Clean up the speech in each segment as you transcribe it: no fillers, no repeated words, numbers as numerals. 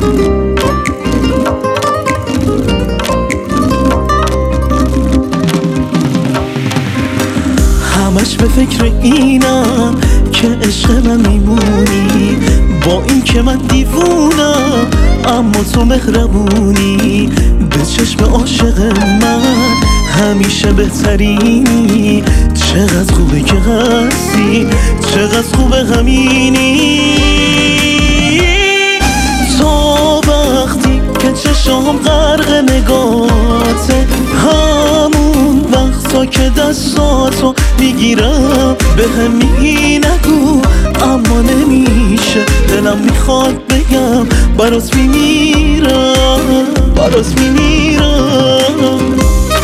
همش به فکر اینم که عشق من میمونی، با این که من دیوونم اما تو مهربونی. به چشم عاشق من همیشه بهترینی، چقدر خوبه که هستی، چقدر خوبه همینی. تا وقتی که چشام غرق نگاته، همون وقتا که دستاتو میگیرم به هم میگی نگو اما نمیشه، دلم میخواد بگم برات میمیرم، برات میمیرم.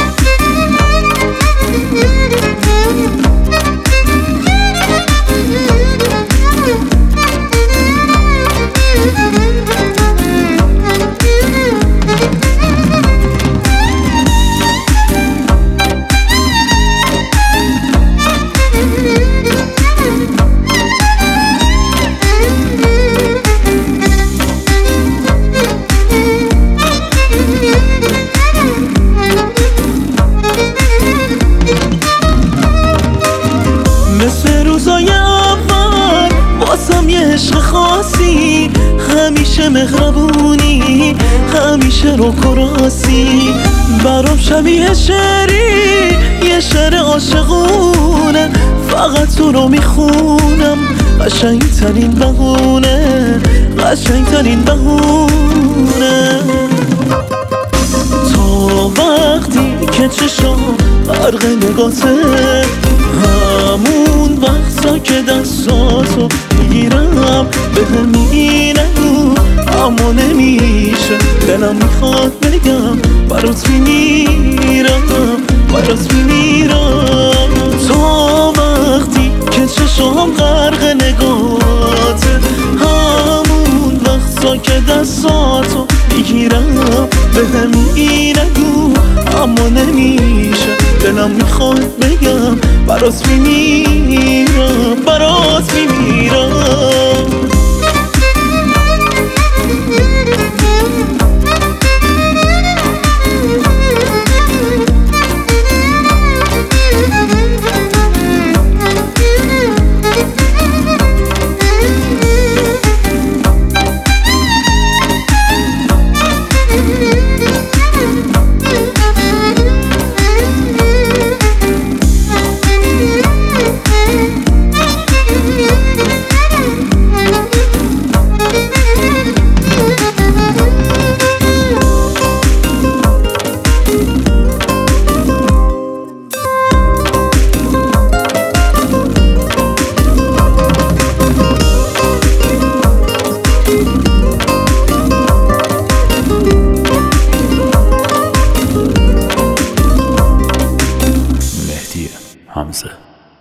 مثل روزای اول واسم یه عشق خاصی، همیشه مهربونی، همیشه روک و راستی. برام شبیه شعری، یه شعر عاشقونه، فقط تو رو میخونم، قشنگترین بهونه، قشنگترین بهونه. تا وقتی که چشام غرق نگاته، همون وقتا که دستاتو میگیرم به هم میگی نگو اما نمیشه، دلم میخواد بگم برات میمیرم، برات میمیرم. تا وقتی که چشام غرق نگاته، همون وقتا که دستاتو میگیرم به هم میگی نگو اما نمیشه، دلم میخواد بگم برات میمیرم، برات میمیرم.